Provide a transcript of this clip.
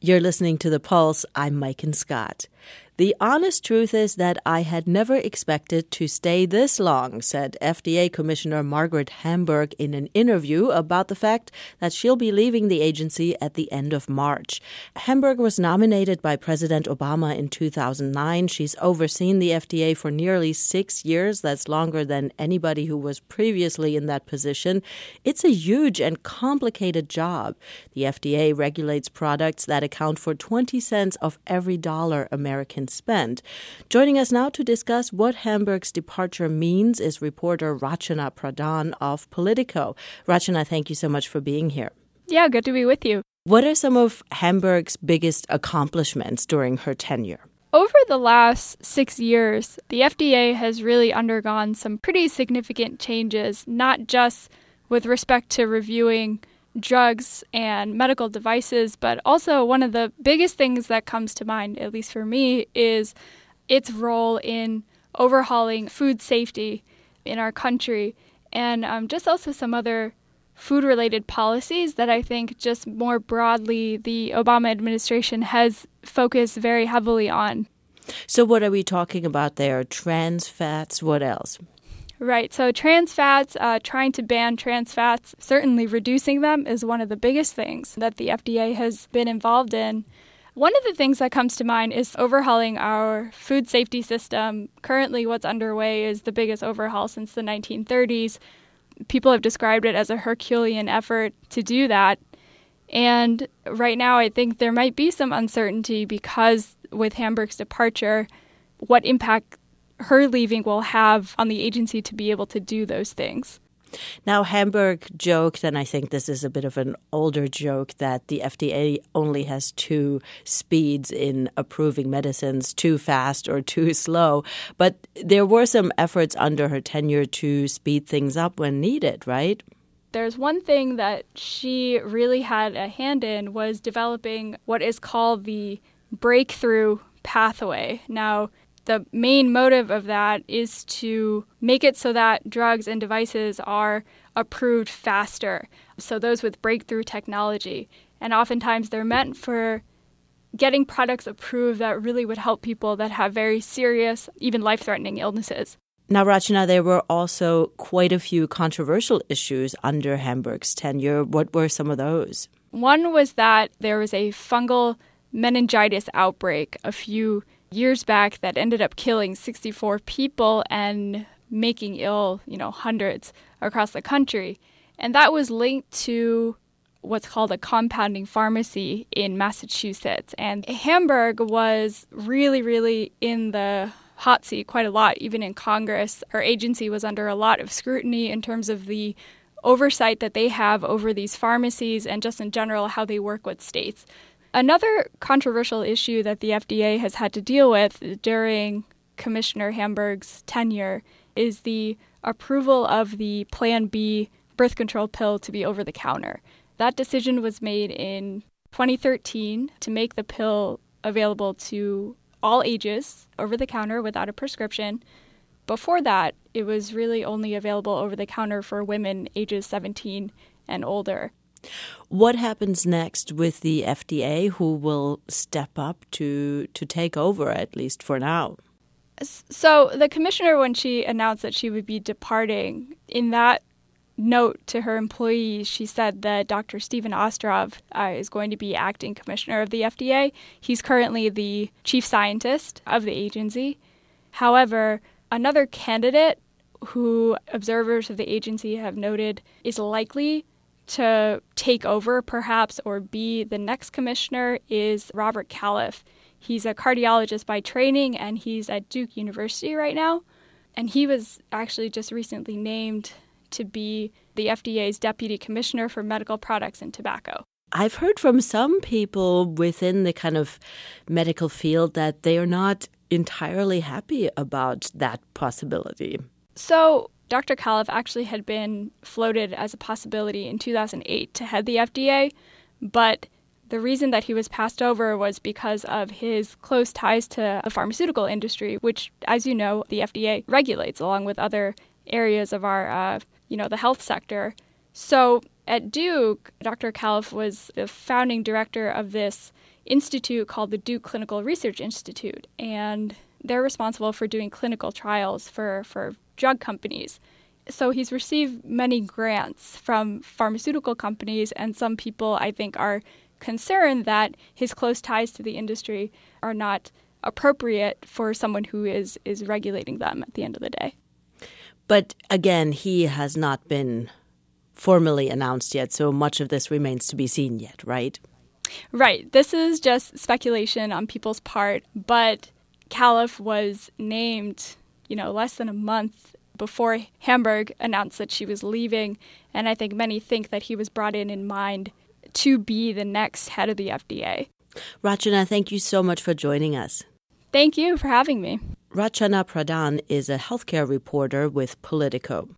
You're listening to The Pulse. I'm Maiken Scott. The honest truth is that I had never expected to stay this long, said FDA Commissioner Margaret Hamburg in an interview about the fact that she'll be leaving the agency at the end of March. Hamburg was nominated by President Obama in 2009. She's overseen the FDA for nearly 6 years. That's longer than anybody who was previously in that position. It's a huge and complicated job. The FDA regulates products that account for 20 cents of every dollar Americans spend. Joining us now to discuss what Hamburg's departure means is reporter Rachana Pradhan of Politico. Rachana, thank you so much for being here. Yeah, good to be with you. What are some of Hamburg's biggest accomplishments during her tenure? Over the last 6 years, the FDA has really undergone some pretty significant changes, not just with respect to reviewing drugs and medical devices, but also one of the biggest things that comes to mind, at least for me, is its role in overhauling food safety in our country and just also some other food-related policies that I think just more broadly the Obama administration has focused very heavily on. So what are we talking about there? Trans fats, what else? Right. So trans fats, trying to ban trans fats, certainly reducing them is one of the biggest things that the FDA has been involved in. One of the things that comes to mind is overhauling our food safety system. Currently, what's underway is the biggest overhaul since the 1930s. People have described it as a Herculean effort to do that. And right now, I think there might be some uncertainty because with Hamburg's departure, what impact her leaving will have on the agency to be able to do those things. Now, Hamburg joked, and I think this is a bit of an older joke, that the FDA only has two speeds in approving medicines, too fast or too slow. But there were some efforts under her tenure to speed things up when needed, right? There's one thing that she really had a hand in was developing what is called the breakthrough pathway. Now, the main motive of that is to make it so that drugs and devices are approved faster, so those with breakthrough technology. And oftentimes they're meant for getting products approved that really would help people that have very serious, even life-threatening illnesses. Now, Rachana, there were also quite a few controversial issues under Hamburg's tenure. What were some of those? One was that there was a fungal meningitis outbreak a few years back that ended up killing 64 people and making ill, hundreds across the country. And that was linked to what's called a compounding pharmacy in Massachusetts. And Hamburg was really, really in the hot seat quite a lot, even in Congress. Her agency was under a lot of scrutiny in terms of the oversight that they have over these pharmacies and just in general how they work with states. Another controversial issue that the FDA has had to deal with during Commissioner Hamburg's tenure is the approval of the Plan B birth control pill to be over-the-counter. That decision was made in 2013 to make the pill available to all ages over-the-counter without a prescription. Before that, it was really only available over-the-counter for women ages 17 and older. What happens next with the FDA, who will step up to take over, at least for now? So the commissioner, when she announced that she would be departing, in that note to her employees, she said that Dr. Stephen Ostrov is going to be acting commissioner of the FDA. He's currently the chief scientist of the agency. However, another candidate who observers of the agency have noted is likely to take over, perhaps, or be the next commissioner is Robert Califf. He's a cardiologist by training, and he's at Duke University right now. And he was actually just recently named to be the FDA's deputy commissioner for medical products and tobacco. I've heard from some people within the kind of medical field that they are not entirely happy about that possibility. So Dr. Califf actually had been floated as a possibility in 2008 to head the FDA, but the reason that he was passed over was because of his close ties to the pharmaceutical industry, which, as you know, the FDA regulates along with other areas of our, the health sector. So At Duke, Dr. Califf was the founding director of this institute called the Duke Clinical Research Institute, and they're responsible for doing clinical trials for drug companies. So he's received many grants from pharmaceutical companies, and some people, I think, are concerned that his close ties to the industry are not appropriate for someone who is regulating them at the end of the day. But again, he has not been formally announced yet, so much of this remains to be seen yet, right? Right. This is just speculation on people's part, but Califf was named, less than a month before Hamburg announced that she was leaving, and I think many think that he was brought in mind to be the next head of the FDA. Rachana, thank you so much for joining us. Thank you for having me. Rachana Pradhan is a healthcare reporter with Politico.